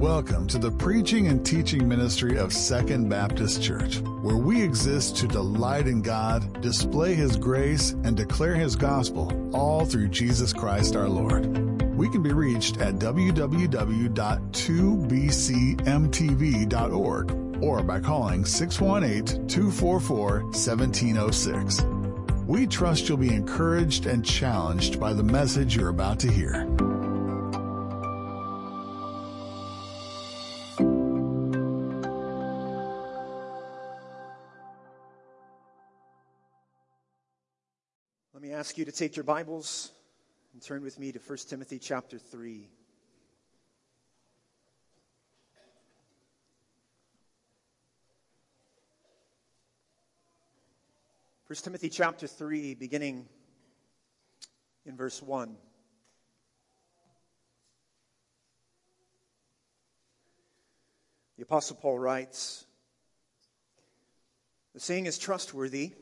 Welcome to the preaching and teaching ministry of Second Baptist Church, where we exist to delight in God, display His grace, and declare His gospel, all through Jesus Christ our Lord. We can be reached at www.2bcmtv.org or by calling 618-244-1706. We trust you'll be encouraged and challenged by the message you're about to hear. Let me ask you to take your Bibles and turn with me to 1 Timothy chapter 3. First Timothy chapter 3, beginning in verse 1. The Apostle Paul writes, "The saying is trustworthy.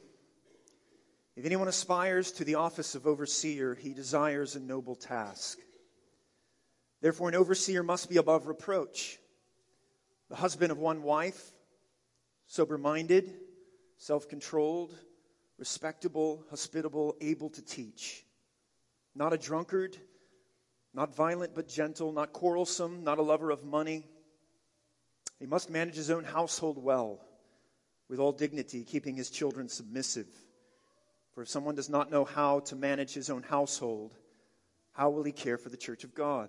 If anyone aspires to the office of overseer, he desires a noble task. Therefore, an overseer must be above reproach, the husband of one wife, sober-minded, self-controlled, respectable, hospitable, able to teach. Not a drunkard, not violent but gentle, not quarrelsome, not a lover of money. He must manage his own household well, with all dignity, keeping his children submissive. For if someone does not know how to manage his own household, how will he care for the church of God?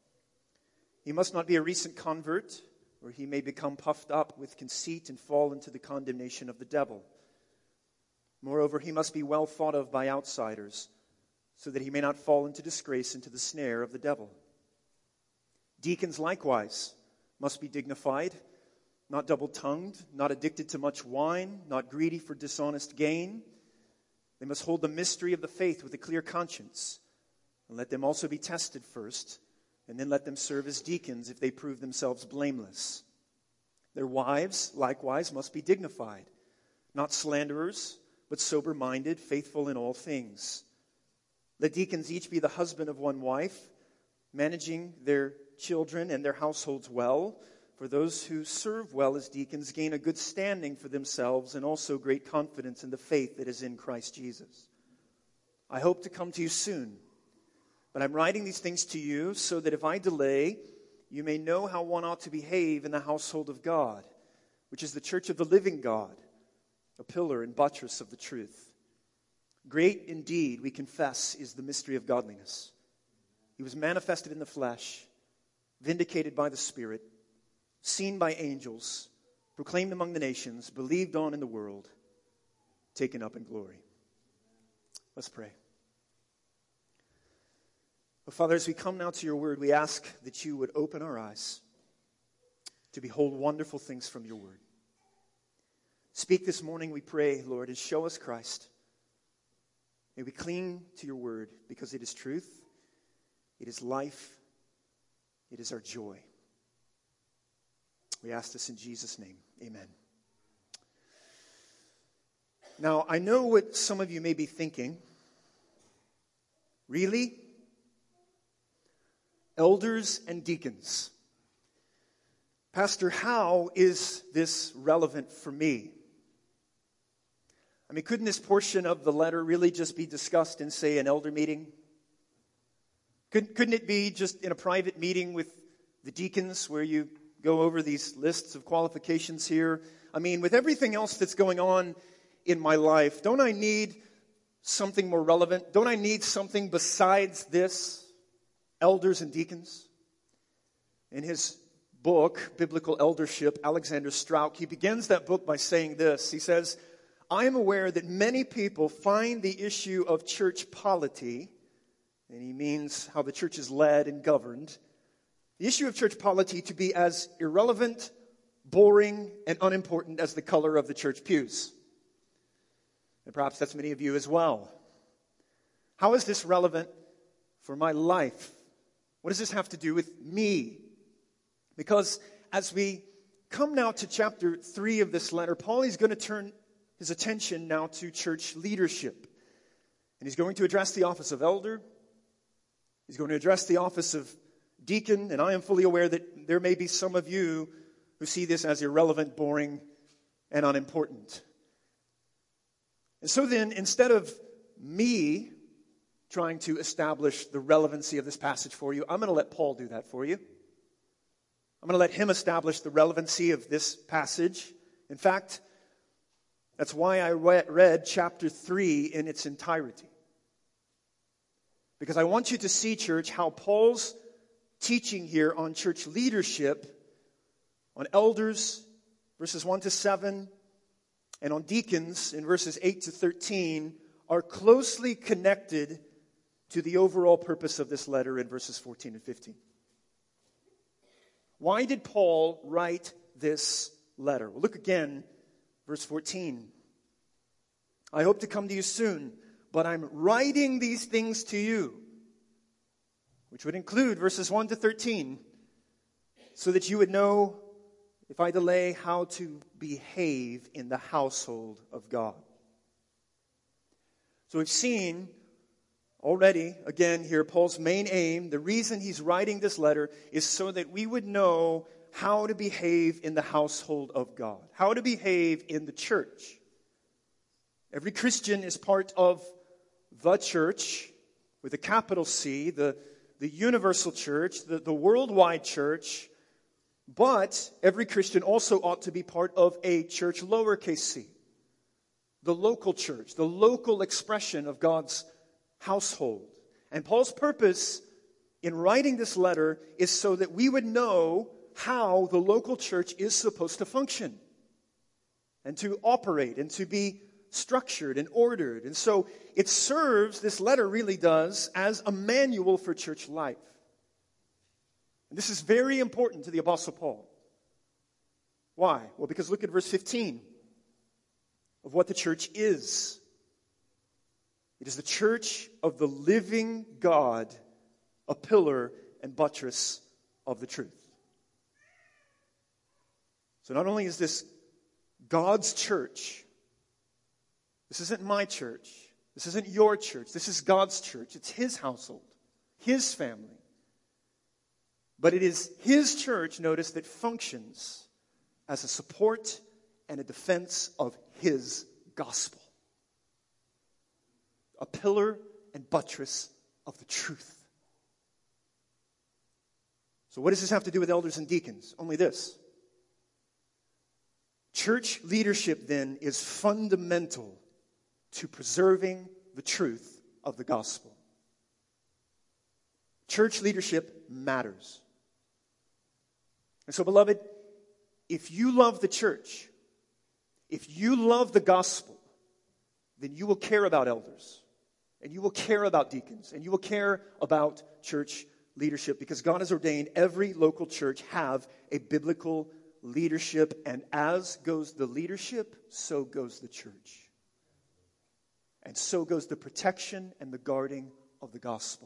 He must not be a recent convert, or he may become puffed up with conceit and fall into the condemnation of the devil. Moreover, he must be well thought of by outsiders, so that he may not fall into disgrace, into the snare of the devil. Deacons likewise must be dignified, not double-tongued, not addicted to much wine, not greedy for dishonest gain. They must hold the mystery of the faith with a clear conscience, and let them also be tested first, and then let them serve as deacons if they prove themselves blameless. Their wives, likewise, must be dignified, not slanderers, but sober-minded, faithful in all things. Let deacons each be the husband of one wife, managing their children and their households well. For those who serve well as deacons gain a good standing for themselves and also great confidence in the faith that is in Christ Jesus. I hope to come to you soon, but I'm writing these things to you so that if I delay, you may know how one ought to behave in the household of God, which is the church of the living God, a pillar and buttress of the truth. Great indeed, we confess, is the mystery of godliness. He was manifested in the flesh, vindicated by the Spirit, seen by angels, proclaimed among the nations, believed on in the world, taken up in glory." Let's pray. Oh, Father, as we come now to your word, we ask that you would open our eyes to behold wonderful things from your word. Speak this morning, we pray, Lord, and show us Christ. May we cling to your word because it is truth, it is life, it is our joy. We ask this in Jesus' name. Amen. Now, I know what some of you may be thinking. Really? Elders and deacons. Pastor, how is this relevant for me? I mean, couldn't this portion of the letter really just be discussed in, say, an elder meeting? Couldn't it be just in a private meeting with the deacons where you go over these lists of qualifications here? I mean, with everything else that's going on in my life, don't I need something more relevant? Don't I need something besides this? Elders and deacons? In his book, Biblical Eldership, Alexander Strauch, he begins that book by saying this. He says, "I am aware that many people find the issue of church polity," and he means how the church is led and governed, "the issue of church polity to be as irrelevant, boring, and unimportant as the color of the church pews." And perhaps that's many of you as well. How is this relevant for my life? What does this have to do with me? Because as we come now to chapter 3 of this letter, Paul is going to turn his attention now to church leadership. And he's going to address the office of elder. He's going to address the office of deacon, and I am fully aware that there may be some of you who see this as irrelevant, boring, and unimportant. And so then, instead of me trying to establish the relevancy of this passage for you, I'm going to let Paul do that for you. I'm going to let him establish the relevancy of this passage. In fact, that's why I read chapter 3 in its entirety. Because I want you to see, church, how Paul's teaching here on church leadership, on elders, verses 1 to 7, and on deacons in verses 8 to 13, are closely connected to the overall purpose of this letter in verses 14 and 15. Why did Paul write this letter? Well, look again, verse 14. I hope to come to you soon, but I'm writing these things to you, which would include verses 1 to 13, so that you would know, if I delay, how to behave in the household of God. So we've seen already, again here, Paul's main aim, the reason he's writing this letter is so that we would know how to behave in the household of God, how to behave in the church. Every Christian is part of the church, with a capital C, the universal church, the worldwide church, but every Christian also ought to be part of a church, lowercase c, the local church, the local expression of God's household. And Paul's purpose in writing this letter is so that we would know how the local church is supposed to function and to operate and to be structured and ordered. And so it serves, this letter really does, as a manual for church life. And this is very important to the Apostle Paul. Why? Well, because look at verse 15 of what the church is. It is the church of the living God, a pillar and buttress of the truth. So not only is this God's church, this isn't my church, this isn't your church, this is God's church. It's His household, His family. But it is His church, notice, that functions as a support and a defense of His gospel. A pillar and buttress of the truth. So what does this have to do with elders and deacons? Only this. Church leadership, then, is fundamental to preserving the truth of the gospel. Church leadership matters. And so, beloved, if you love the church, if you love the gospel, then you will care about elders, and you will care about deacons, and you will care about church leadership, because God has ordained every local church have a biblical leadership, and as goes the leadership, so goes the church. And so goes the protection and the guarding of the gospel.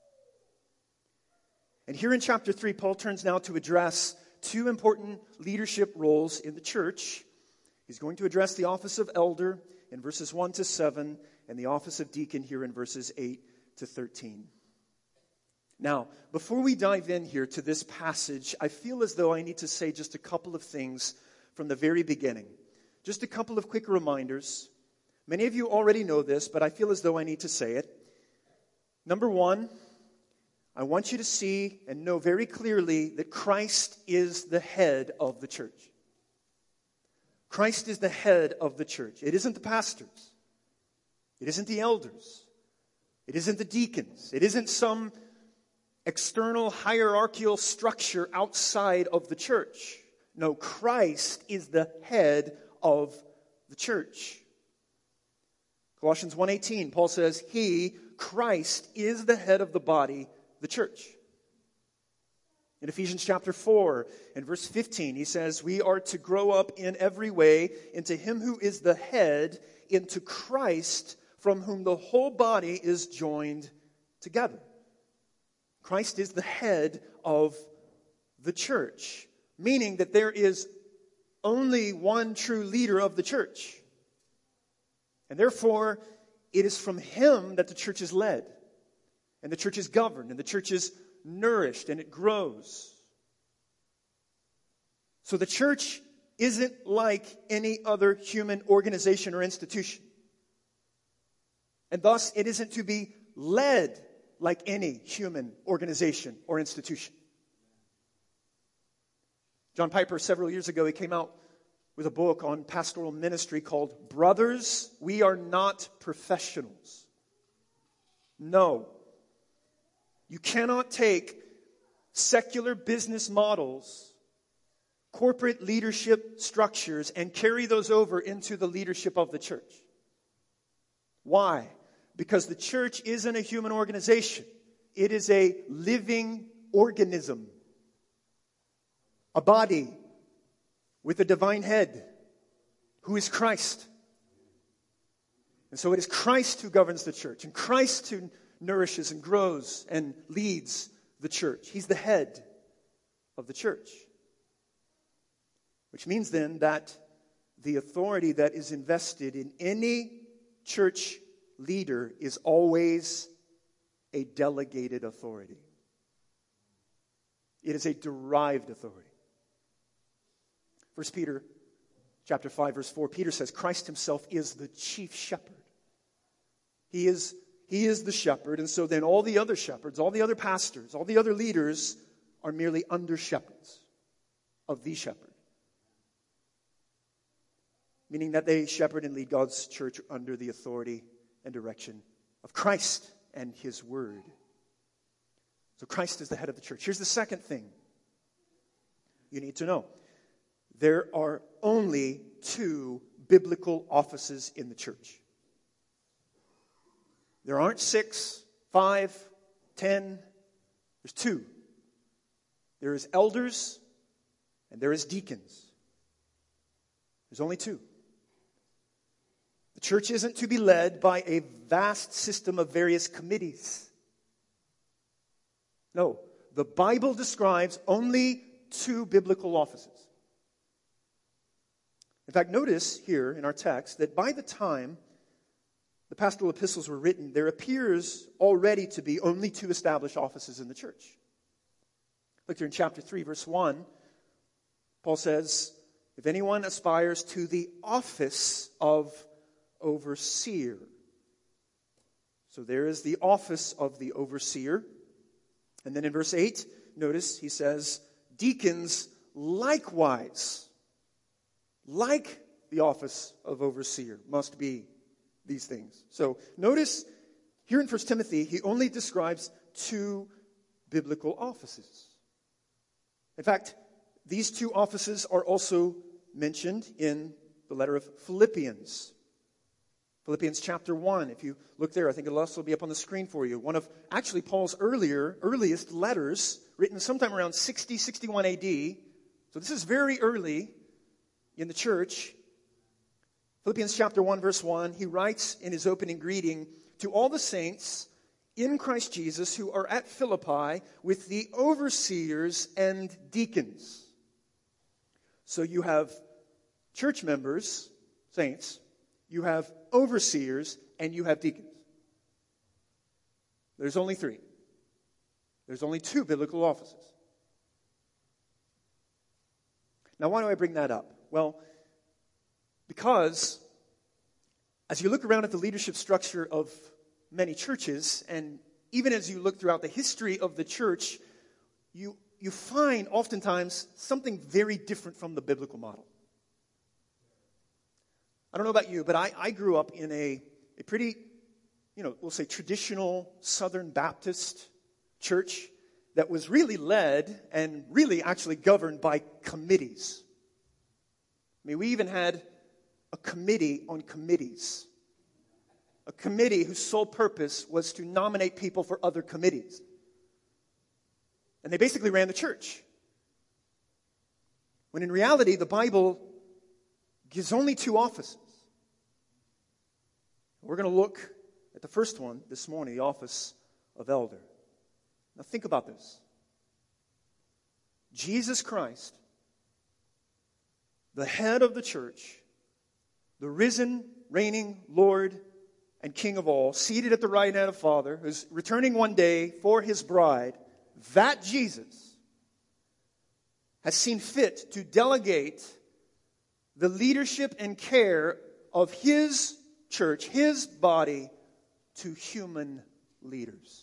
And here in chapter 3, Paul turns now to address two important leadership roles in the church. He's going to address the office of elder in verses 1 to 7, and the office of deacon here in verses 8 to 13. Now, before we dive in here to this passage, I feel as though I need to say just a couple of things from the very beginning. Just a couple of quick reminders. Many of you already know this, but I feel as though I need to say it. Number one, I want you to see and know very clearly that Christ is the head of the church. Christ is the head of the church. It isn't the pastors. It isn't the elders. It isn't the deacons. It isn't some external hierarchical structure outside of the church. No, Christ is the head of the church. Colossians 1:18, Paul says, He, Christ, is the head of the body, the church. In Ephesians chapter 4 and verse 15, he says, we are to grow up in every way into Him who is the head, into Christ, from whom the whole body is joined together. Christ is the head of the church, meaning that there is only one true leader of the church. And therefore, it is from Him that the church is led, and the church is governed, and the church is nourished and it grows. So the church isn't like any other human organization or institution. And thus, it isn't to be led like any human organization or institution. John Piper, several years ago, he came out with a book on pastoral ministry called Brothers, We Are Not Professionals. No. You cannot take secular business models, corporate leadership structures, and carry those over into the leadership of the church. Why? Because the church isn't a human organization. It is a living organism. A body with a divine head who is Christ. And so it is Christ who governs the church, and Christ who nourishes and grows and leads the church. He's the head of the church. Which means then that the authority that is invested in any church leader is always a delegated authority. It is a derived authority. 1 Peter chapter 5, verse 4, Peter says, Christ himself is the chief shepherd. He is the shepherd, and so then all the other shepherds, all the other pastors, all the other leaders are merely under shepherds of the shepherd. Meaning that they shepherd and lead God's church under the authority and direction of Christ and his word. So Christ is the head of the church. Here's the second thing you need to know. There are only 2 biblical offices in the church. There aren't 6, 5, 10. There's 2. There is elders and there is deacons. There's only 2. The church isn't to be led by a vast system of various committees. No, the Bible describes only 2 biblical offices. In fact, notice here in our text that by the time the pastoral epistles were written, there appears already to be only 2 established offices in the church. Look here in chapter 3, verse 1. Paul says, if anyone aspires to the office of overseer. So there is the office of the overseer. And then in verse 8, notice he says, deacons likewise, like the office of overseer, must be these things. So notice here in 1 Timothy, he only describes 2 biblical offices. In fact, these 2 offices are also mentioned in the letter of Philippians. Philippians chapter 1, if you look there, I think it'll also be up on the screen for you. One of actually Paul's earliest letters, written sometime around 60, 61 AD. So this is very early in the church. Philippians chapter 1, verse 1, he writes in his opening greeting, to all the saints in Christ Jesus who are at Philippi with the overseers and deacons. So you have church members, saints, you have overseers, and you have deacons. There's only 3. There's only 2 biblical offices. Now, why do I bring that up? Well, because as you look around at the leadership structure of many churches, and even as you look throughout the history of the church, you find oftentimes something very different from the biblical model. I don't know about you, but I grew up in a pretty, we'll say traditional Southern Baptist church that was really led and really actually governed by committees. I mean, we even had a committee on committees. A committee whose sole purpose was to nominate people for other committees. And they basically ran the church. When in reality, the Bible gives only 2 offices. We're going to look at the first one this morning, the office of elder. Now think about this. Jesus Christ, the head of the church, the risen, reigning Lord and King of all, seated at the right hand of Father, who's returning one day for his bride, that Jesus has seen fit to delegate the leadership and care of His church, His body, to human leaders.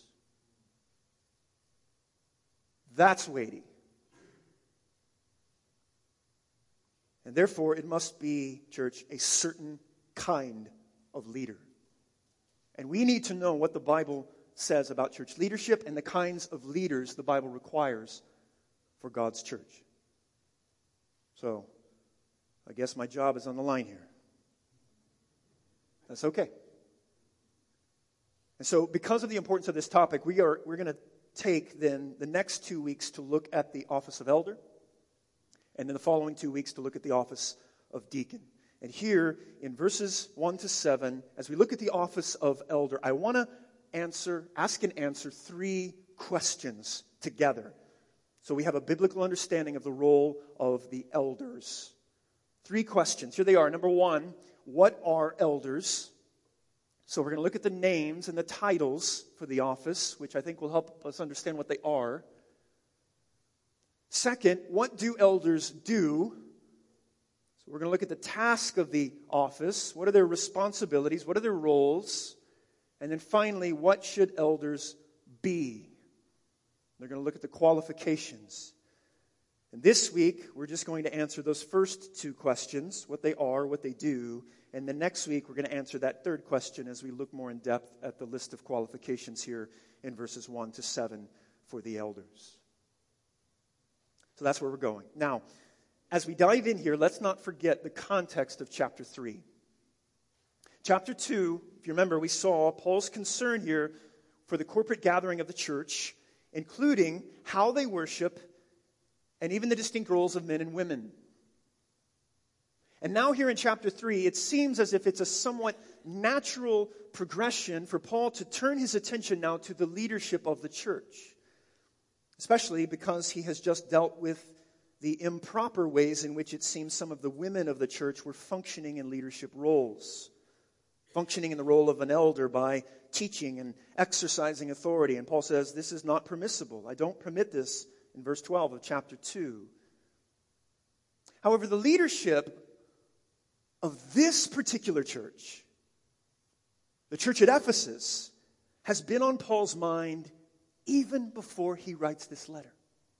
That's weighty. And therefore, it must be, church, a certain kind of leader. And we need to know what the Bible says about church leadership and the kinds of leaders the Bible requires for God's church. So, I guess my job is on the line here. That's okay. And so, because of the importance of this topic, we're going to take then the next 2 weeks to look at the office of elder, and then the following 2 weeks to look at the office of deacon. And here in verses 1 to 7, as we look at the office of elder, I want to ask and answer 3 questions together. So we have a biblical understanding of the role of the elders. 3 questions. Here they are. Number 1, what are elders? So we're going to look at the names and the titles for the office, which I think will help us understand what they are. Second, what do elders do? So we're going to look at the task of the office. What are their responsibilities? What are their roles? And then finally, what should elders be? They're going to look at the qualifications. And this week, we're just going to answer those first 2 questions, what they are, what they do. And then next week, we're going to answer that third question as we look more in depth at the list of qualifications here in verses 1 to 7 for the elders. So that's where we're going. Now, as we dive in here, let's not forget the context of chapter 3. Chapter 2, if you remember, we saw Paul's concern here for the corporate gathering of the church, including how they worship and even the distinct roles of men and women. And now here in chapter 3, it seems as if it's a somewhat natural progression for Paul to turn his attention now to the leadership of the church, especially because he has just dealt with the improper ways in which it seems some of the women of the church were functioning in leadership roles, functioning in the role of an elder by teaching and exercising authority. And Paul says, this is not permissible. I don't permit this in verse 12 of chapter 2. However, the leadership of this particular church, the church at Ephesus, has been on Paul's mind even before he writes this letter.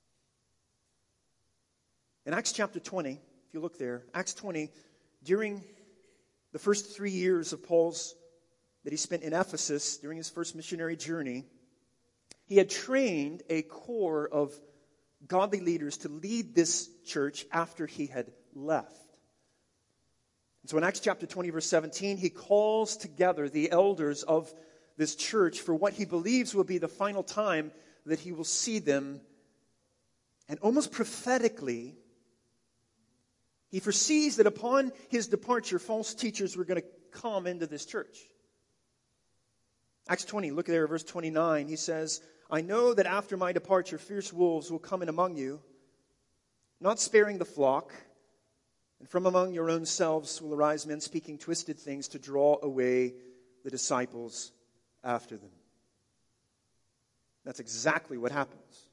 In Acts chapter 20, if you look there, Acts 20, during the first 3 years of Paul's that he spent in Ephesus during his first missionary journey, he had trained a core of godly leaders to lead this church after he had left. And so in Acts chapter 20, verse 17, he calls together the elders of this church for what he believes will be the final time that he will see them. And almost prophetically, he foresees that upon his departure, false teachers were going to come into this church. Acts 20, look there at verse 29. He says, I know that after my departure, fierce wolves will come in among you, not sparing the flock. And from among your own selves will arise men speaking twisted things to draw away the disciples after them. That's exactly what happens.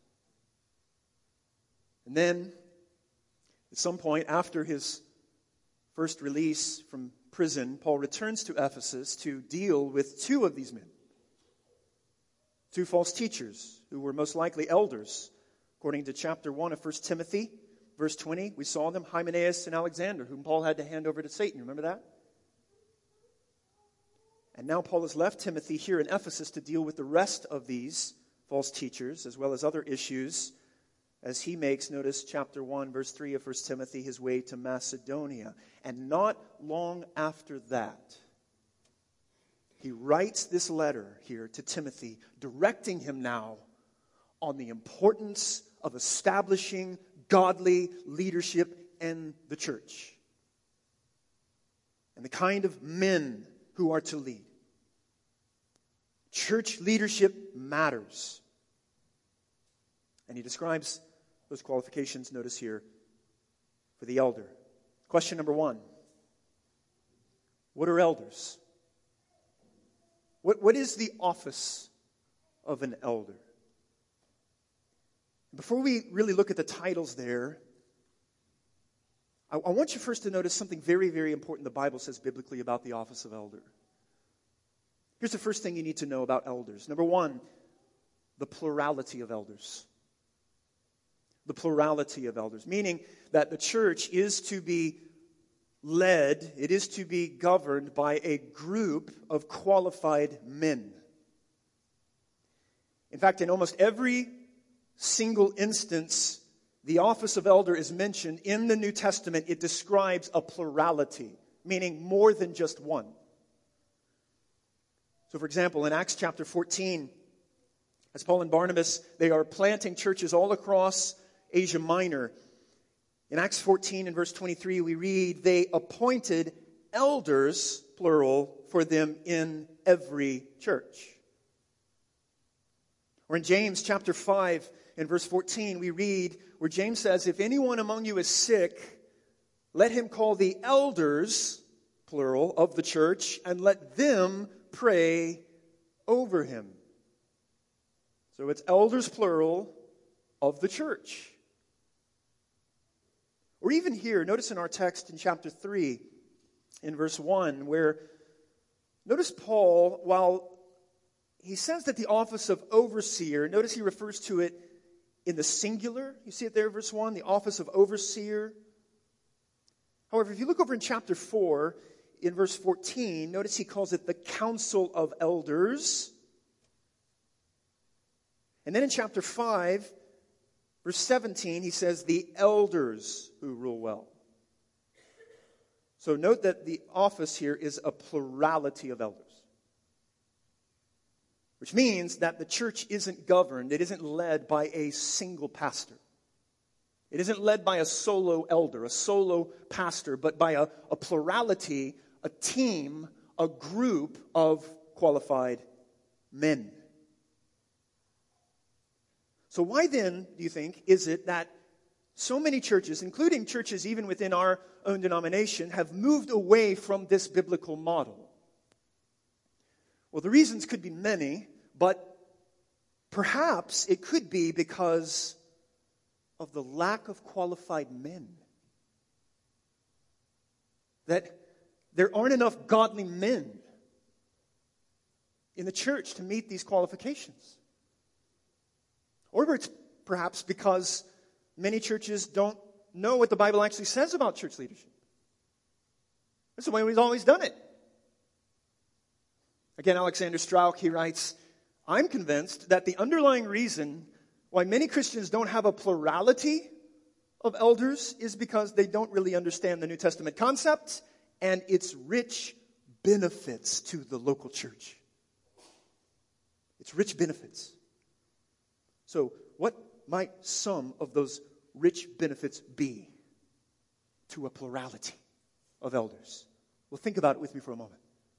And then, at some point after his first release from prison, Paul returns to Ephesus to deal with 2 of these men. 2 false teachers who were most likely elders. According to chapter 1 of 1 Timothy, verse 20, we saw them, Hymenaeus and Alexander, whom Paul had to hand over to Satan. Remember that? And now Paul has left Timothy here in Ephesus to deal with the rest of these false teachers, as well as other issues, as he makes, notice chapter 1, verse 3 of 1 Timothy, his way to Macedonia. And not long after that, he writes this letter here to Timothy, directing him now on the importance of establishing godly leadership in the church and the kind of men who are to lead. Church leadership matters. And he describes those qualifications, notice here, for the elder. Question number 1. What are elders? What is the office of an elder? Before we really look at the titles there, I want you first to notice something very, very important the Bible says biblically about the office of elder. Here's the first thing you need to know about elders. Number one, the plurality of elders. The plurality of elders, meaning that the church is to be led, it is to be governed by a group of qualified men. In fact, in almost every single instance the office of elder is mentioned in the New Testament, it describes a plurality, meaning more than just one. So, for example, in Acts chapter 14, as Paul and Barnabas, they are planting churches all across Asia Minor. In Acts 14 and verse 23, we read, they appointed elders, plural, for them in every church. Or in James chapter 5 and verse 14, we read where James says, if anyone among you is sick, let him call the elders, plural, of the church, and let them pray over him. So it's elders, plural, of the church. Or even here, notice in our text in chapter 3, in verse 1, where notice Paul, while he says that the office of overseer, notice he refers to it in the singular. You see it there, verse 1, the office of overseer. However, if you look over in chapter 4, in verse 14, notice he calls it the council of elders. And then in chapter 5, verse 17, he says the elders who rule well. So note that the office here is a plurality of elders. Which means that the church isn't governed, it isn't led by a single pastor. It isn't led by a solo elder, a solo pastor, but by a plurality, a team, a group of qualified men. So why then, do you think, is it that so many churches, including churches even within our own denomination, have moved away from this biblical model? Well, the reasons could be many, but perhaps it could be because of the lack of qualified men. That there aren't enough godly men in the church to meet these qualifications. Or it's perhaps because many churches don't know what the Bible actually says about church leadership. That's the way we've always done it. Again, Alexander Strauch, he writes, I'm convinced that the underlying reason why many Christians don't have a plurality of elders is because they don't really understand the New Testament concept and its rich benefits to the local church. Its rich benefits. So, what might some of those rich benefits be to a plurality of elders? Well, think about it with me for a moment.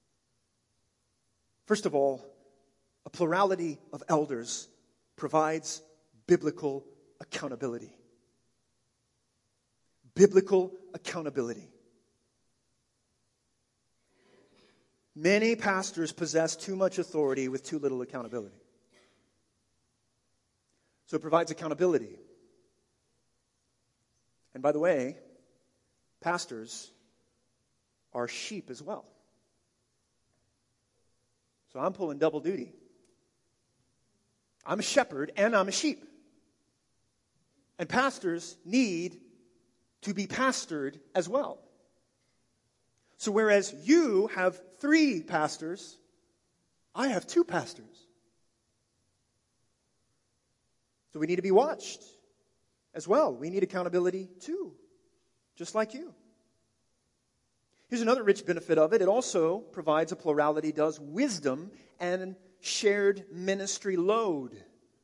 First of all, a plurality of elders provides biblical accountability. Biblical accountability. Many pastors possess too much authority with too little accountability. So it provides accountability. And by the way, pastors are sheep as well. So I'm pulling double duty. I'm a shepherd and I'm a sheep. And pastors need to be pastored as well. So whereas you have 3 pastors, I have 2 pastors. So we need to be watched as well. We need accountability too, just like you. Here's another rich benefit of it. It also provides, a plurality does, wisdom and shared ministry load.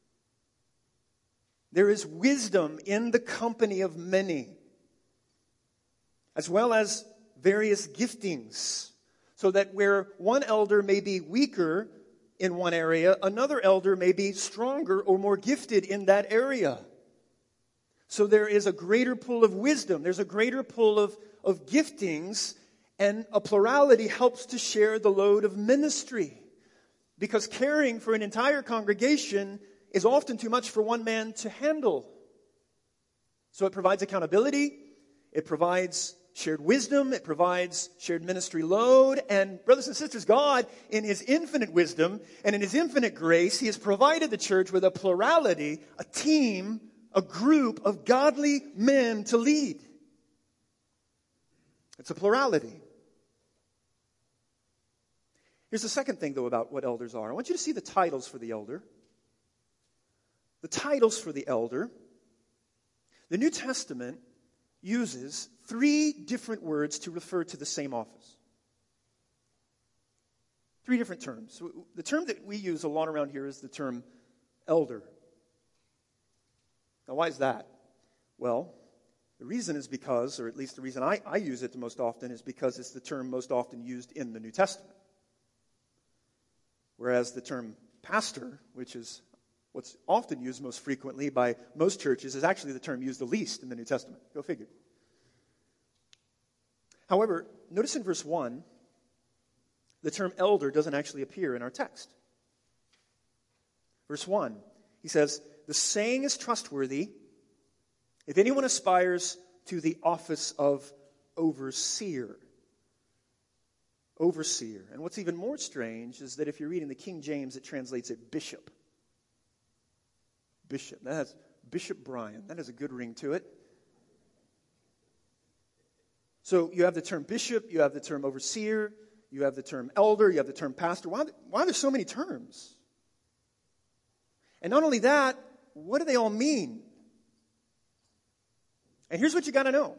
There is wisdom in the company of many, as well as various giftings, so that where one elder may be weaker in one area, another elder may be stronger or more gifted in that area. So there is a greater pool of wisdom. There's a greater pool of giftings. And a plurality helps to share the load of ministry. Because caring for an entire congregation is often too much for one man to handle. So it provides accountability, it provides shared wisdom, it provides shared ministry load, and brothers and sisters, God, in His infinite wisdom and in His infinite grace, He has provided the church with a plurality, a team, a group of godly men to lead. It's a plurality. Here's the second thing, though, about what elders are. I want you to see the titles for the elder. The titles for the elder. The New Testament uses 3 different words to refer to the same office. 3 different terms. The term that we use a lot around here is the term elder. Now, why is that? Well, the reason is because, or at least the reason I use it the most often, is because it's the term most often used in the New Testament. Whereas the term pastor, which is what's often used most frequently by most churches, is actually the term used the least in the New Testament. Go figure. However, notice in verse 1, the term elder doesn't actually appear in our text. Verse 1, he says, "The saying is trustworthy. If anyone aspires to the office of overseer." Overseer. And what's even more strange is that if you're reading the King James, it translates it bishop. Bishop. That has Bishop Brian. That has a good ring to it. So you have the term bishop, you have the term overseer, you have the term elder, you have the term pastor. Why are there so many terms? And not only that, what do they all mean? And here's what you got to know.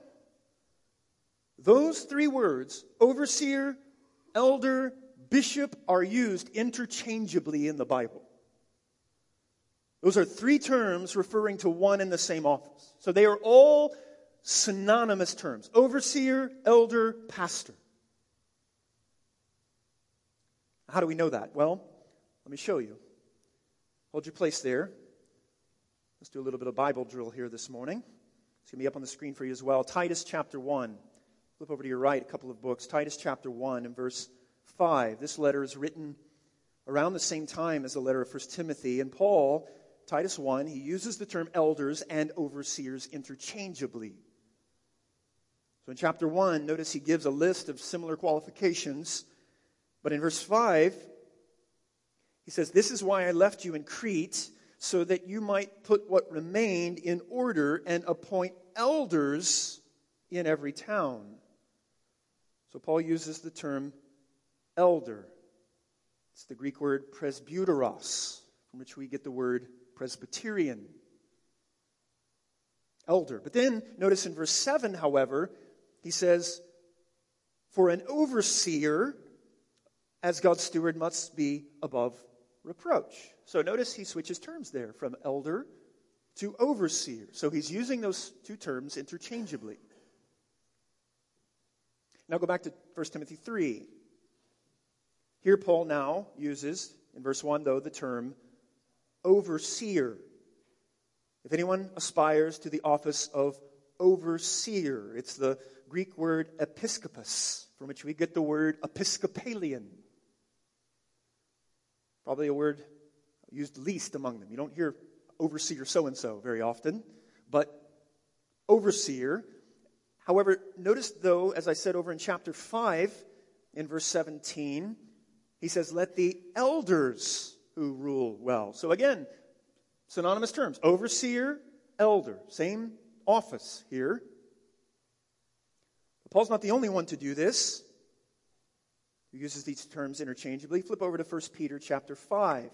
Those 3 words, overseer, elder, bishop, are used interchangeably in the Bible. Those are 3 terms referring to one and the same office. So they are all synonymous terms. Overseer, elder, pastor. How do we know that? Well, let me show you. Hold your place there. Let's do a little bit of Bible drill here this morning. It's going to be up on the screen for you as well. Titus chapter 1. Flip over to your right, a couple of books. Titus chapter 1 and verse 5. This letter is written around the same time as the letter of 1 Timothy. And Paul, Titus 1, he uses the term elders and overseers interchangeably. So in chapter 1, notice he gives a list of similar qualifications. But in verse 5, he says, "This is why I left you in Crete, so that you might put what remained in order and appoint elders in every town." So Paul uses the term elder. It's the Greek word presbyteros, from which we get the word Presbyterian. Elder. But then, notice in verse 7, however, he says, "For an overseer, as God's steward, must be above reproach." So notice he switches terms there from elder to overseer. So he's using those 2 terms interchangeably. Now go back to 1 Timothy 3. Here Paul now uses, in verse 1 though, the term overseer. If anyone aspires to the office of overseer, it's the Greek word episkopos, from which we get the word Episcopalian. Probably a word used least among them. You don't hear overseer so-and-so very often, but overseer. However, notice though, as I said over in chapter 5, in verse 17, he says, "Let the elders who rule well." So again, synonymous terms. Overseer, elder. Same office here. But Paul's not the only one to do this. He uses these terms interchangeably. Flip over to 1 Peter chapter 5.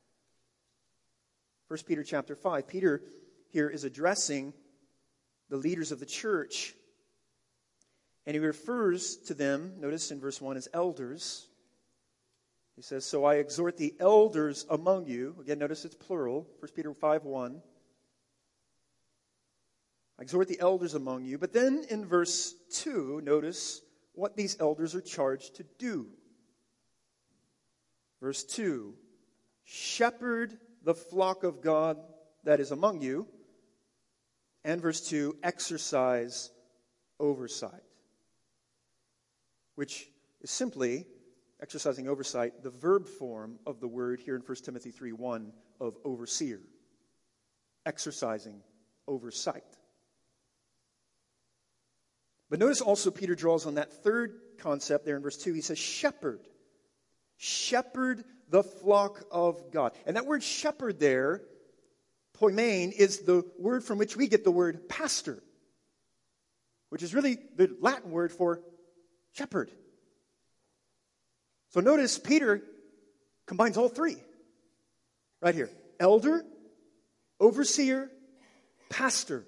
1 Peter chapter 5. Peter here is addressing the leaders of the church. And he refers to them, notice in verse 1, as elders. He says, "So I exhort the elders among you." Again, notice it's plural. 1 Peter 5:1. "I exhort the elders among you." But then in verse 2, notice what these elders are charged to do. Verse 2, "Shepherd the flock of God that is among you." And verse 2, "Exercise oversight." Which is simply exercising oversight, the verb form of the word here in 1 Timothy 3:1 of overseer. Exercising oversight. But notice also Peter draws on that third concept there in verse 2. He says, shepherd. Shepherd the flock of God. And that word shepherd there, poimen, is the word from which we get the word pastor, which is really the Latin word for shepherd. So notice Peter combines all three right here. Elder, overseer, pastor.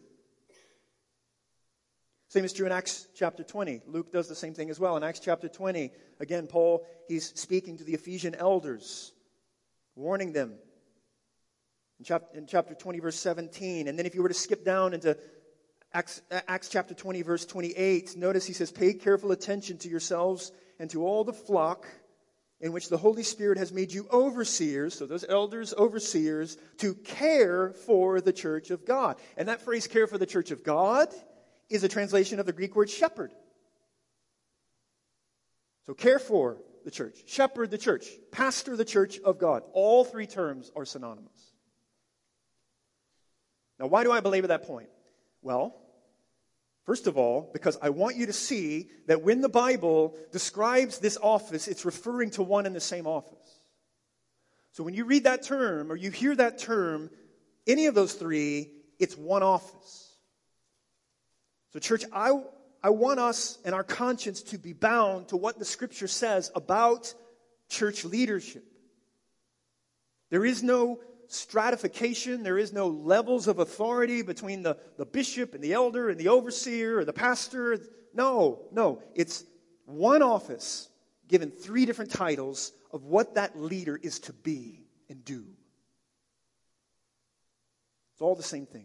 Same is true in Acts chapter 20. Luke does the same thing as well. In Acts chapter 20, again, Paul, he's speaking to the Ephesian elders, warning them. In chapter 20, verse 17. And then if you were to skip down into Acts chapter 20, verse 28, notice he says, pay careful attention to yourselves and to all the flock in which the Holy Spirit has made you overseers, so those elders, overseers, to care for the church of God. And that phrase, care for the church of God, is a translation of the Greek word shepherd. So care for the church, shepherd the church, pastor the church of God. All three terms are synonymous. Now, why do I belabor that point? Well, first of all, because I want you to see that when the Bible describes this office, it's referring to one and the same office. So when you read that term or you hear that term, any of those three, it's one office. So church, I want us and our conscience to be bound to what the Scripture says about church leadership. There is no stratification. There is no levels of authority between the bishop and the elder and the overseer or the pastor. No. It's one office given three different titles of what that leader is to be and do. It's all the same thing.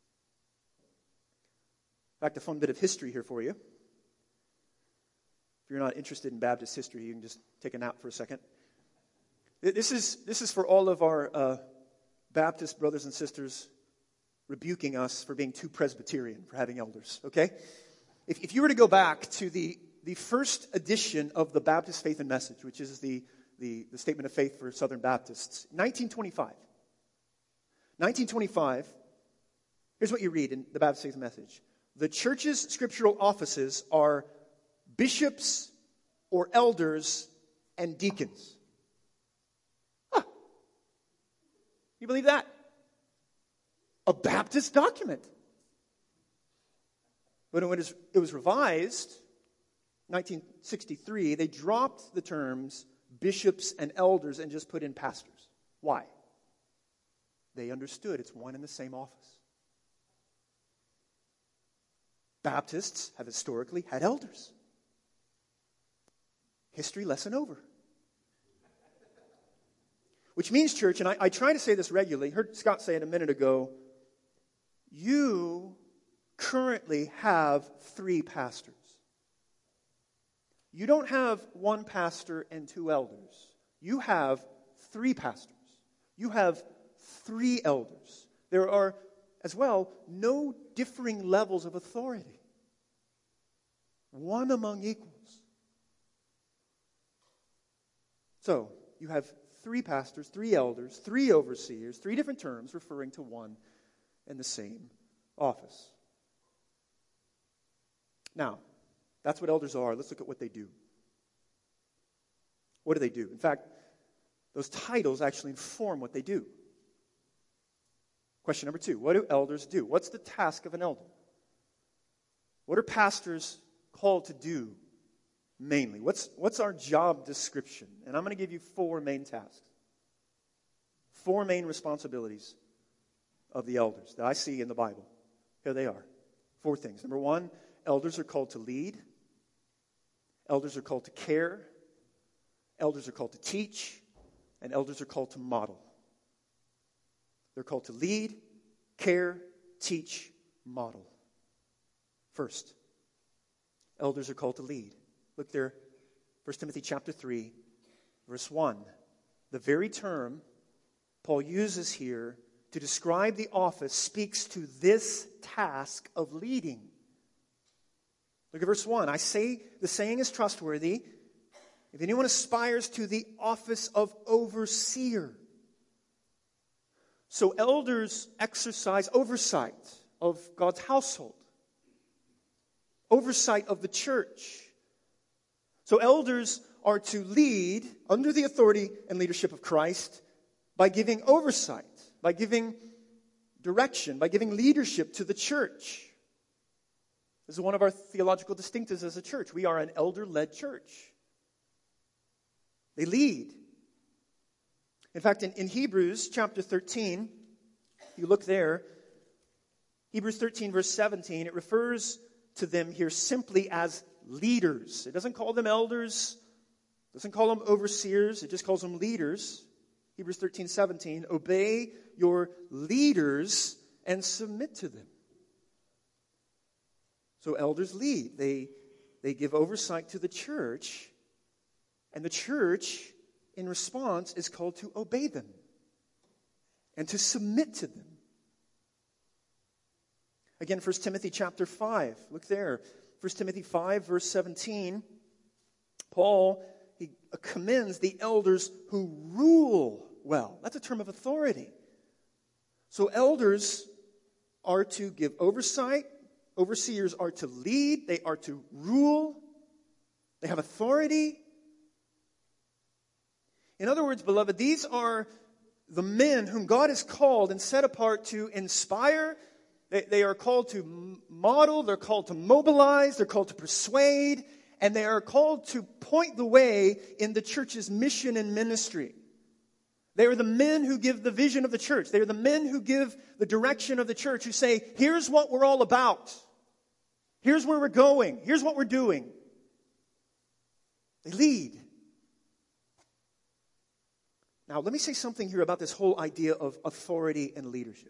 In fact, a fun bit of history here for you. If you're not interested in Baptist history, you can just take a nap for a second. This is for all of our Baptist brothers and sisters rebuking us for being too Presbyterian, for having elders, okay? If you were to go back to the first edition of the Baptist Faith and Message, which is the Statement of Faith for Southern Baptists, 1925, here's what you read in the Baptist Faith and Message. The church's scriptural offices are bishops or elders and deacons. You believe that? A Baptist document. But when it was revised, 1963, they dropped the terms bishops and elders and just put in pastors. Why? They understood it's one and the same office. Baptists have historically had elders. History lesson over. Which means, church, and I try to say this regularly, heard Scott say it a minute ago, you currently have 3 pastors. You don't have 1 pastor and 2 elders. You have 3 pastors. You have 3 elders. There are, as well, no differing levels of authority. One among equals. So, you have 3 pastors, 3 elders, 3 overseers, 3 different terms referring to one and the same office. Now, that's what elders are. Let's look at what they do. What do they do? In fact, those titles actually inform what they do. Question number 2, what do elders do? What's the task of an elder? What are pastors called to do mainly? What's our job description? And I'm going to give you 4 main tasks. 4 main responsibilities of the elders that I see in the Bible. Here they are. 4 things. Number 1, elders are called to lead. Elders are called to care. Elders are called to teach. And elders are called to model. They're called to lead, care, teach, model. First, elders are called to lead. Look there, 1 Timothy chapter 3, verse 1. The very term Paul uses here to describe the office speaks to this task of leading. Look at verse 1. I say the saying is trustworthy. if anyone aspires to the office of overseer. So elders exercise oversight of God's household, oversight of the church. So elders are to lead under the authority and leadership of Christ by giving oversight, by giving direction, by giving leadership to the church. This is one of our theological distinctives as a church. We are an elder-led church. They lead. In fact, in Hebrews chapter 13, you look there, Hebrews 13 verse 17, it refers to them here simply as leaders. It doesn't call them elders, doesn't call them overseers, it just calls them leaders. Hebrews 13:17, obey your leaders and submit to them. So elders lead. They give oversight to the church, and the church, in response, is called to obey them and to submit to them. Again, 1 Timothy chapter 5. Look there. 1 Timothy 5, verse 17. Paul, he commends the elders who rule well. That's a term of authority. So elders are to give oversight. Overseers are to lead. They are to rule. They have authority. In other words, beloved, these are the men whom God has called and set apart to inspire. They are called to model. They're called to mobilize. They're called to persuade. And they are called to point the way in the church's mission and ministry. They are the men who give the vision of the church. They are the men who give the direction of the church, who say, here's what we're all about. Here's where we're going. Here's what we're doing. They lead. Now, let me say something here about this whole idea of authority and leadership.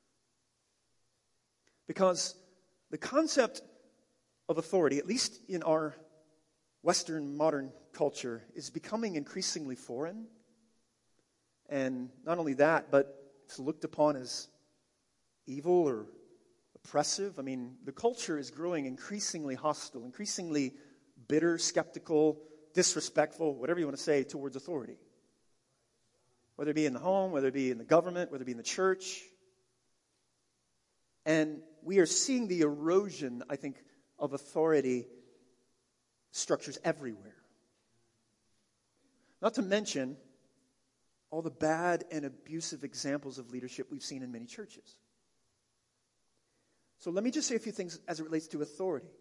Because the concept of authority, at least in our Western modern culture, is becoming increasingly foreign. And not only that, but it's looked upon as evil or oppressive. I mean, the culture is growing increasingly hostile, increasingly bitter, skeptical, disrespectful, whatever you want to say, towards authority. Whether it be in the home, whether it be in the government, whether it be in the church. And we are seeing the erosion, I think, of authority structures everywhere. Not to mention all the bad and abusive examples of leadership we've seen in many churches. So let me just say a few things as it relates to authority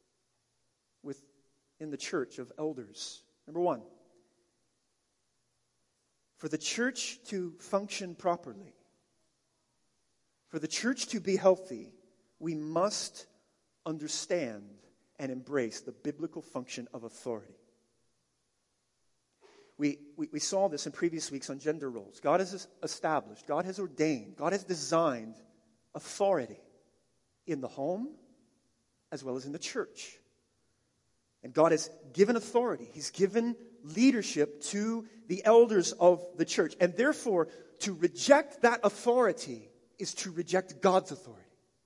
within the church of elders. Number one, for the church to function properly, for the church to be healthy, we must understand and embrace the biblical function of authority. We saw this in previous weeks on gender roles. God has established, God has ordained, God has designed authority in the home as well as in the church. And God has given authority. He's given leadership to the elders of the church. And therefore, to reject that authority is to reject God's authority.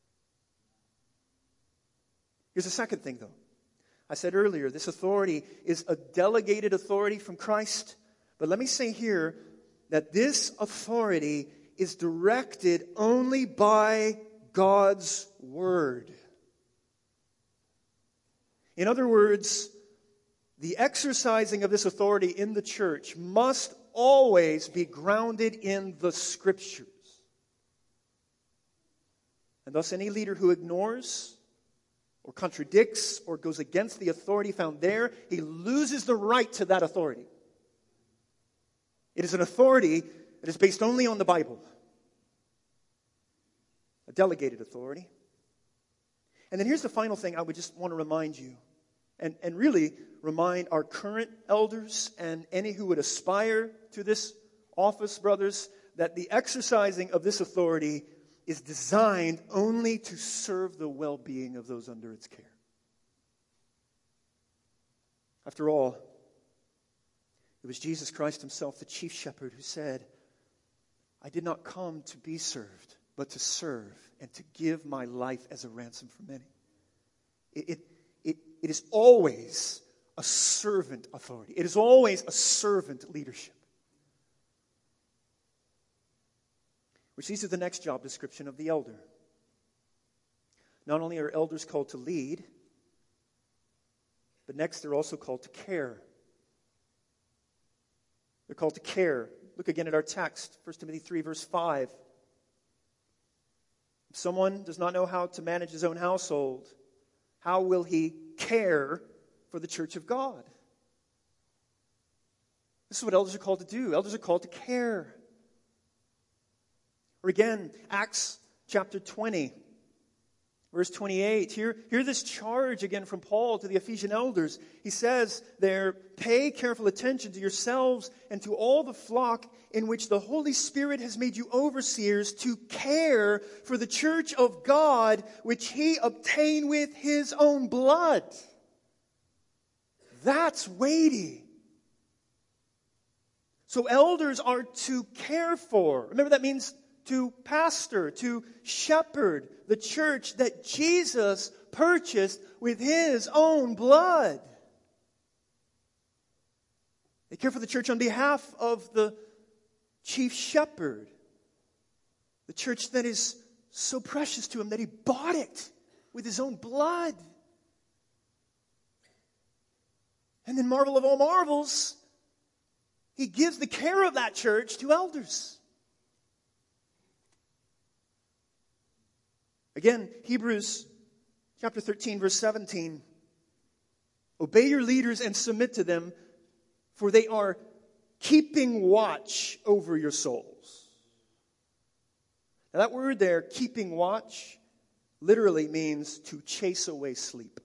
Here's the second thing, though. I said earlier, this authority is a delegated authority from Christ. But let me say here that this authority is directed only by God's word. In other words, the exercising of this authority in the church must always be grounded in the Scriptures. And thus, any leader who ignores or contradicts or goes against the authority found there, he loses the right to that authority. It is an authority that is based only on the Bible. A delegated authority. And then here's the final thing I would just want to remind you, and really remind our current elders and any who would aspire to this office, brothers, that the exercising of this authority is designed only to serve the well-being of those under its care. After all, it was Jesus Christ himself, the chief shepherd, who said, I did not come to be served, but to serve and to give my life as a ransom for many. It is always a servant authority. It is always a servant leadership. Which leads to the next job description of the elder. Not only are elders called to lead, but next they're also called to care. They're called to care. Look again at our text, 1 Timothy 3, verse 5. If someone does not know how to manage his own household, how will he care for the church of God? This is what elders are called to do. Elders are called to care. Or again, Acts chapter 20, verse 28. Hear this charge again from Paul to the Ephesian elders. He says there, pay careful attention to yourselves and to all the flock in which the Holy Spirit has made you overseers to care for the church of God, which he obtained with his own blood. That's weighty. So elders are to care for. Remember, that means to pastor, to shepherd the church that Jesus purchased with his own blood. They care for the church on behalf of the chief shepherd. The church that is so precious to him that he bought it with his own blood. And then, marvel of all marvels, he gives the care of that church to elders. Again, Hebrews chapter 13, verse 17. Obey your leaders and submit to them, for they are keeping watch over your souls. Now that word there, keeping watch, literally means to chase away sleep.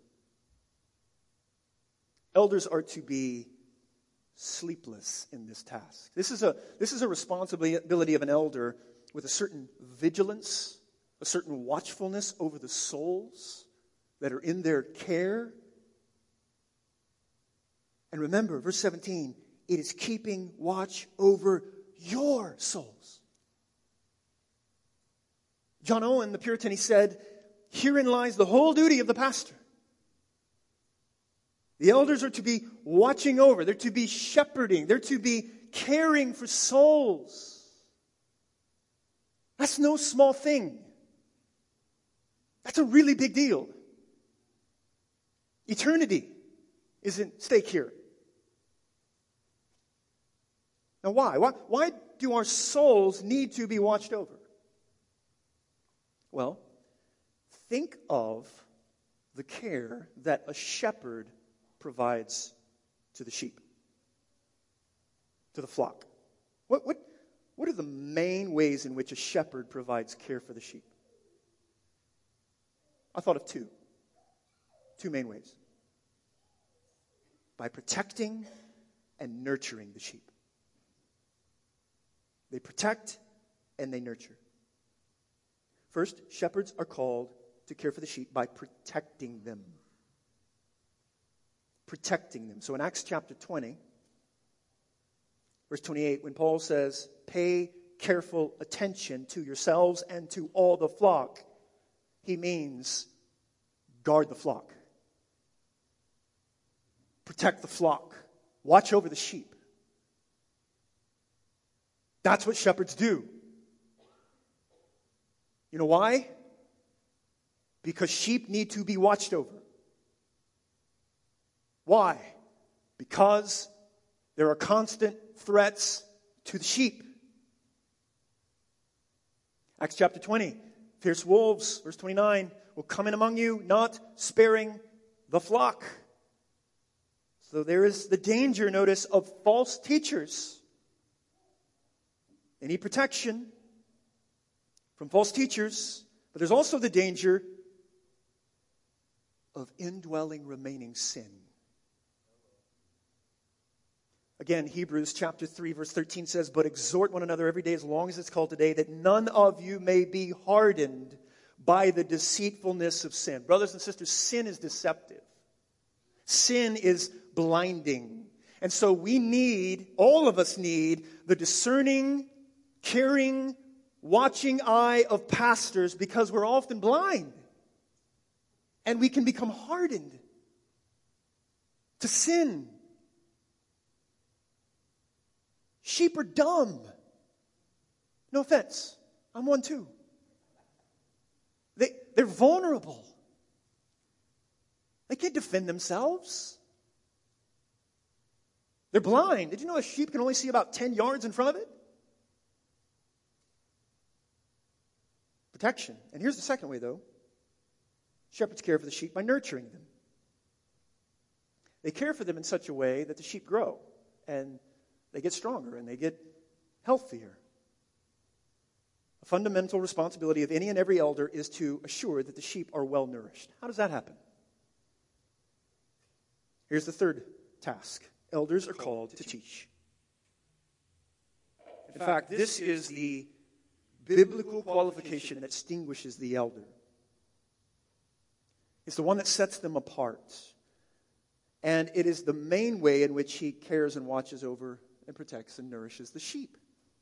Elders are to be sleepless in this task. This is a responsibility of an elder with a certain vigilance, a certain watchfulness over the souls that are in their care. And remember, verse 17, it is keeping watch over your souls. John Owen, the Puritan, he said, herein lies the whole duty of the pastor. The elders are to be watching over. They're to be shepherding. They're to be caring for souls. That's no small thing. That's a really big deal. Eternity is at stake here. Now why? Why do our souls need to be watched over? Well, think of the care that a shepherd provides to the sheep, to the flock. What are the main ways in which a shepherd provides care for the sheep? I thought of two main ways. By protecting and nurturing the sheep. They protect and they nurture. First, shepherds are called to care for the sheep by protecting them. Protecting them. So in Acts chapter 20, verse 28, when Paul says, pay careful attention to yourselves and to all the flock, he means guard the flock. Protect the flock. Watch over the sheep. That's what shepherds do. You know why? Because sheep need to be watched over. Why? Because there are constant threats to the sheep. Acts chapter 20. Fierce wolves, verse 29, will come in among you, not sparing the flock. So there is the danger, notice, of false teachers. They need protection from false teachers, but there's also the danger of indwelling remaining sin. Again, Hebrews chapter 3, verse 13 says, but exhort one another every day as long as it's called today, that none of you may be hardened by the deceitfulness of sin. Brothers and sisters, sin is deceptive. Sin is blinding. And so all of us need the discerning, caring, watching eye of pastors, because we're often blind. And we can become hardened. to sin. Sheep are dumb. No offense. I'm one too. They're vulnerable. They can't defend themselves. They're blind. Did you know a sheep can only see about 10 yards in front of it? Protection. And here's the second way, though. Shepherds care for the sheep by nurturing them. They care for them in such a way that the sheep grow and they get stronger and they get healthier. A fundamental responsibility of any and every elder is to assure that the sheep are well nourished. How does that happen? Here's the third task. Elders are called to teach. In fact, this is the biblical qualification that distinguishes the elder. It's the one that sets them apart. And it is the main way in which he cares and watches over and protects and nourishes the sheep.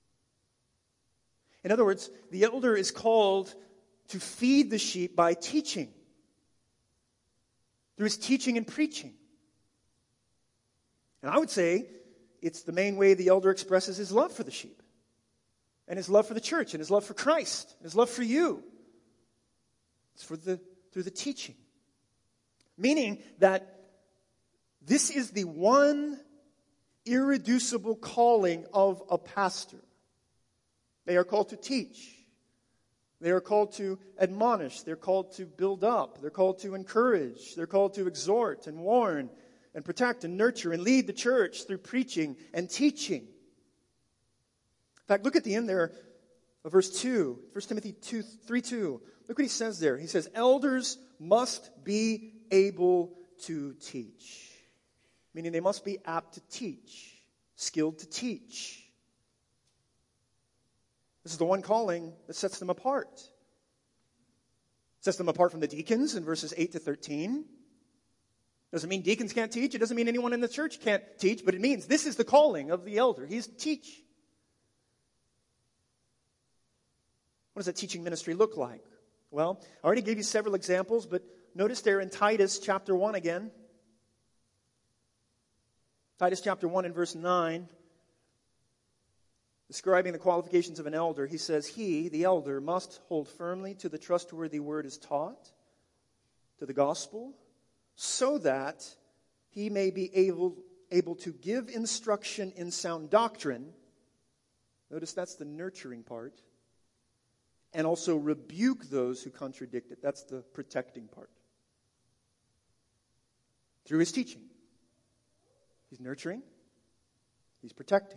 In other words, the elder is called to feed the sheep by teaching. Through his teaching and preaching. And I would say it's the main way the elder expresses his love for the sheep. And his love for the church. And his love for Christ. And his love for you. It's through the teaching. Meaning that this is the one irreducible calling of a pastor. They are called to teach. They are called to admonish. They're called to build up. They're called to encourage. They're called to exhort and warn and protect and nurture and lead the church through preaching and teaching. In fact, look at the end there of verse 2, 1 Timothy 3:2. Look what he says there. He says, elders must be able to teach. Meaning they must be apt to teach, skilled to teach. This is the one calling that sets them apart. Sets them apart from the deacons in verses 8 to 13. Doesn't mean deacons can't teach. It doesn't mean anyone in the church can't teach. But it means this is the calling of the elder. He's to teach. What does that teaching ministry look like? Well, I already gave you several examples, but notice there in Titus chapter 1 again. Titus chapter 1 and verse 9. Describing the qualifications of an elder, he says, he, the elder, must hold firmly to the trustworthy word as taught, to the gospel, so that he may be able to give instruction in sound doctrine. Notice that's the nurturing part. And also rebuke those who contradict it. That's the protecting part. Through his teaching. He's nurturing. He's protecting.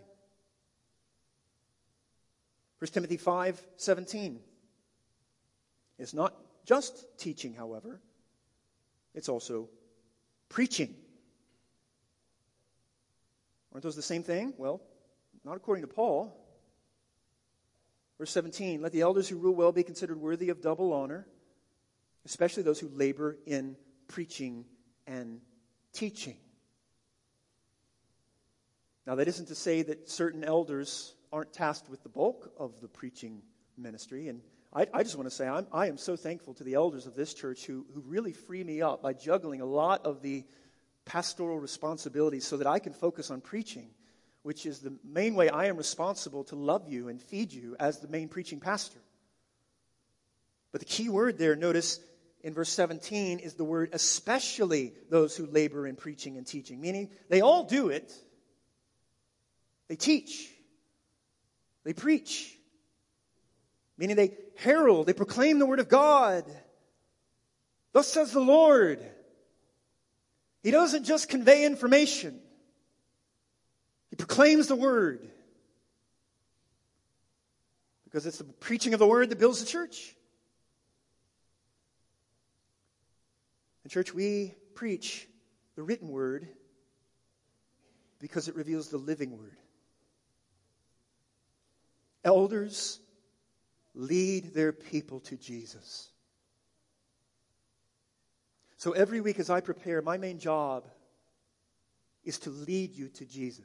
1 Timothy 5:17. It's not just teaching, however. It's also preaching. Aren't those the same thing? Well, not according to Paul. Verse 17, let the elders who rule well be considered worthy of double honor, especially those who labor in preaching and teaching. Now, that isn't to say that certain elders aren't tasked with the bulk of the preaching ministry. And I just want to say I am so thankful to the elders of this church who really free me up by juggling a lot of the pastoral responsibilities so that I can focus on preaching, which is the main way I am responsible to love you and feed you as the main preaching pastor. But the key word there, notice in verse 17, is the word especially those who labor in preaching and teaching. Meaning they all do it. They teach. They preach. Meaning they herald, they proclaim the word of God. Thus says the Lord. He doesn't just convey information. He proclaims the word. Because it's the preaching of the word that builds the church. In church, we preach the written word because it reveals the living word. Elders lead their people to Jesus. So every week as I prepare, my main job is to lead you to Jesus.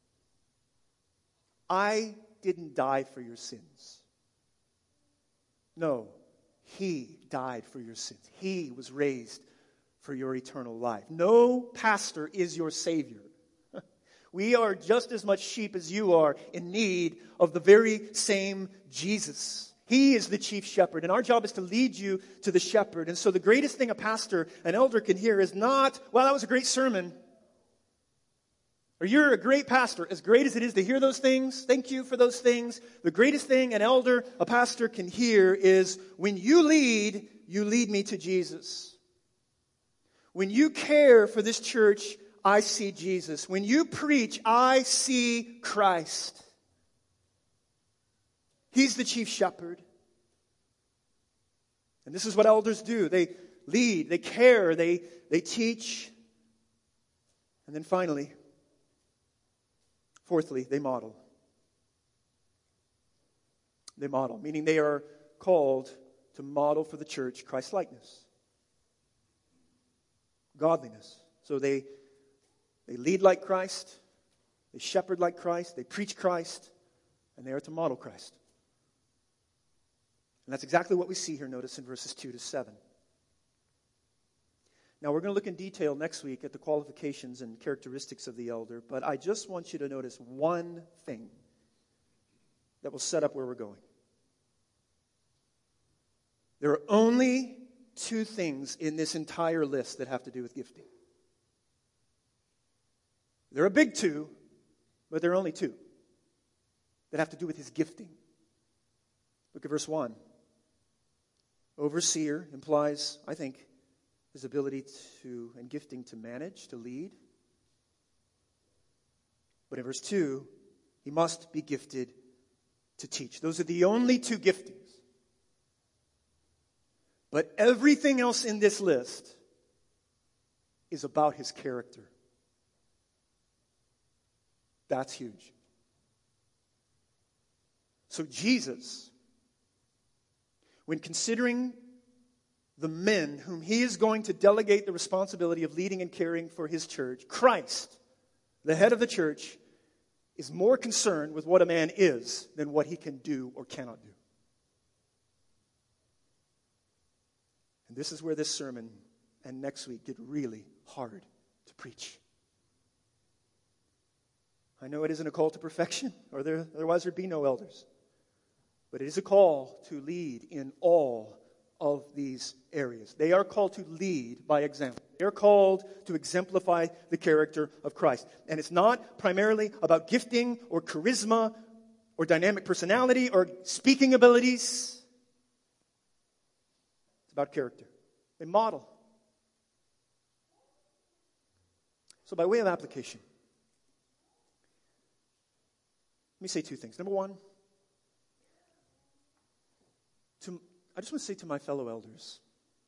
I didn't die for your sins. No, He died for your sins. He was raised for your eternal life. No pastor is your Savior. We are just as much sheep as you are in need of the very same Jesus. He is the chief shepherd, and our job is to lead you to the shepherd. And so the greatest thing a pastor, an elder can hear is not, well, that was a great sermon. Or you're a great pastor. As great as it is to hear those things, thank you for those things. The greatest thing an elder, a pastor can hear is, when you lead me to Jesus. When you care for this church, I see Jesus. When you preach, I see Christ. He's the chief shepherd. And this is what elders do. They lead, they care, they teach. And then finally, fourthly, they model. They model, meaning they are called to model for the church Christ-likeness, godliness. So they lead like Christ, they shepherd like Christ, they preach Christ, and they are to model Christ. And that's exactly what we see here, notice, in verses 2 to 7. Now, we're going to look in detail next week at the qualifications and characteristics of the elder, but I just want you to notice one thing that will set up where we're going. There are only two things in this entire list that have to do with gifting. There are a big two, but there are only two that have to do with his gifting. Look at verse 1. Overseer implies, I think, his ability to and gifting to manage, to lead. But in verse 2, he must be gifted to teach. Those are the only two giftings. But everything else in this list is about his character. That's huge. So Jesus, when considering the men whom he is going to delegate the responsibility of leading and caring for his church, Christ, the head of the church, is more concerned with what a man is than what he can do or cannot do. And this is where this sermon and next week get really hard to preach. I know it isn't a call to perfection, or otherwise there'd be no elders. But it is a call to lead in all of these areas. They are called to lead by example. They are called to exemplify the character of Christ. And it's not primarily about gifting or charisma or dynamic personality or speaking abilities. It's about character. They model. So by way of application, let me say two things. Number one, I just want to say to my fellow elders,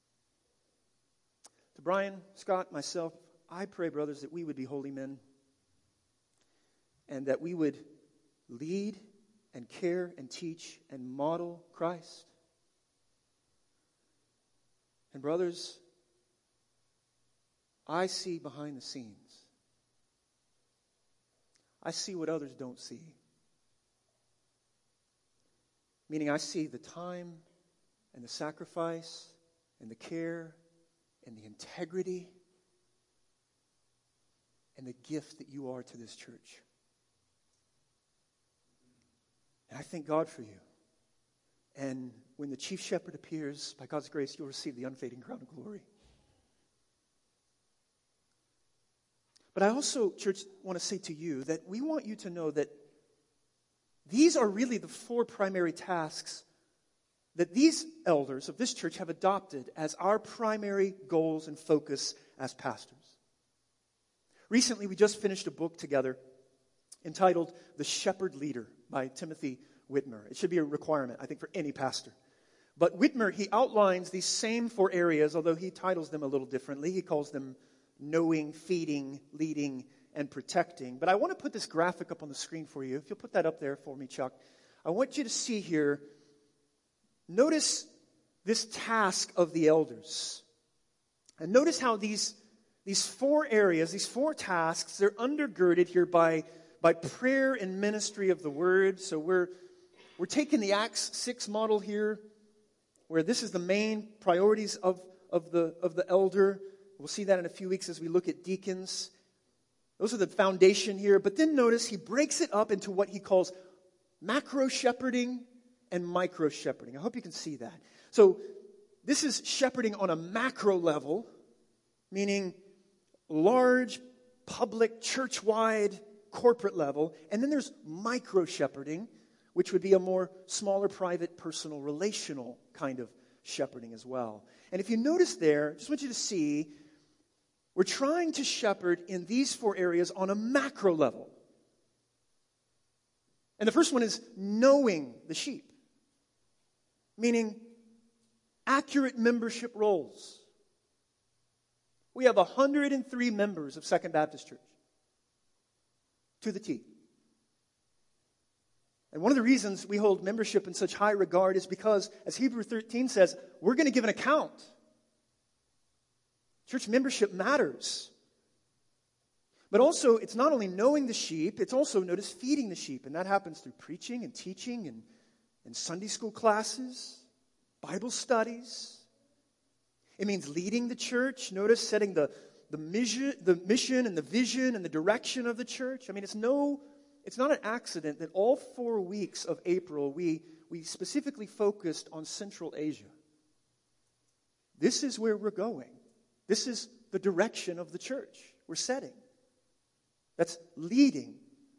to Brian, Scott, myself, I pray, brothers, that we would be holy men and that we would lead and care and teach and model Christ. And brothers, I see behind the scenes. I see what others don't see. Meaning I see the time and the sacrifice and the care and the integrity and the gift that you are to this church. And I thank God for you. And when the chief shepherd appears, by God's grace, you'll receive the unfading crown of glory. But I also, church, want to say to you that we want you to know that these are really the four primary tasks that these elders of this church have adopted as our primary goals and focus as pastors. Recently, we just finished a book together entitled The Shepherd Leader by Timothy Whitmer. It should be a requirement, I think, for any pastor. But Whitmer, he outlines these same four areas, although he titles them a little differently. He calls them knowing, feeding, leading, and protecting. But I want to put this graphic up on the screen for you. If you'll put that up there for me, Chuck. I want you to see here, notice this task of the elders. And notice how these four areas, these four tasks, they're undergirded here by prayer and ministry of the word. So we're taking the Acts 6 model here, where this is the main priorities of the elder. We'll see that in a few weeks as we look at deacons. Those are the foundation here. But then notice he breaks it up into what he calls macro shepherding and micro shepherding. I hope you can see that. So this is shepherding on a macro level, meaning large, public, church-wide, corporate level. And then there's micro shepherding, which would be a more smaller, private, personal, relational kind of shepherding as well. And if you notice there, just want you to see, we're trying to shepherd in these four areas on a macro level. And the first one is knowing the sheep, meaning accurate membership roles. We have 103 members of Second Baptist Church, to the T. And one of the reasons we hold membership in such high regard is because, as Hebrews 13 says, we're going to give an account. Church membership matters. But also, it's not only knowing the sheep, it's also, notice, feeding the sheep. And that happens through preaching and teaching and Sunday school classes, Bible studies. It means leading the church. Notice, setting the mission and the vision and the direction of the church. I mean, it's not an accident that all 4 weeks of April we specifically focused on Central Asia. This is where we're going. This is the direction of the church we're setting. That's leading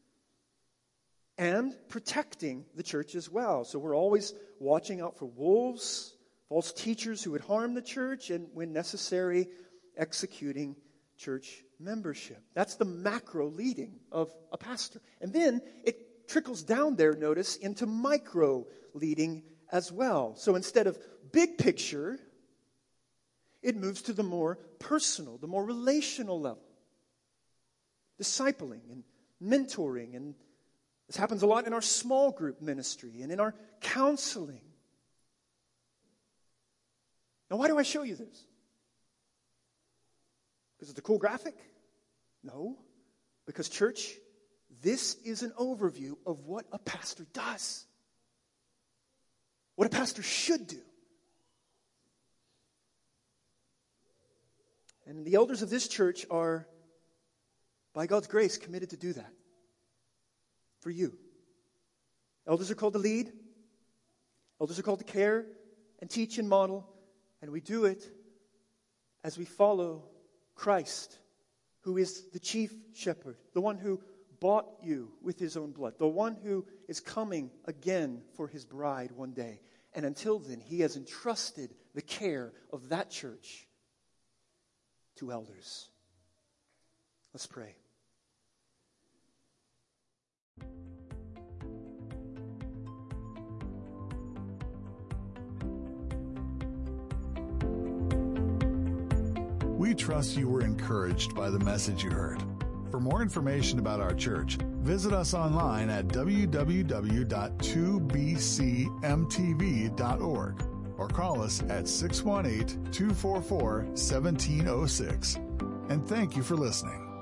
and protecting the church as well. So we're always watching out for wolves, false teachers who would harm the church, and when necessary, executing church membership. That's the macro leading of a pastor. And then it trickles down there, notice, into micro leading as well. So instead of big picture, it moves to the more personal, the more relational level. Discipling and mentoring. And this happens a lot in our small group ministry and in our counseling. Now, why do I show you this? Because it's a cool graphic? No. Because, church, this is an overview of what a pastor does. What a pastor should do. And the elders of this church are, by God's grace, committed to do that for you. Elders are called to lead. Elders are called to care and teach and model. And we do it as we follow Christ, who is the chief shepherd, the one who bought you with his own blood, the one who is coming again for his bride one day. And until then, he has entrusted the care of that church to elders. Let's pray. We trust you were encouraged by the message you heard. For more information about our church, visit us online at www.2bcmtv.org or call us at 618-244-1706. And thank you for listening.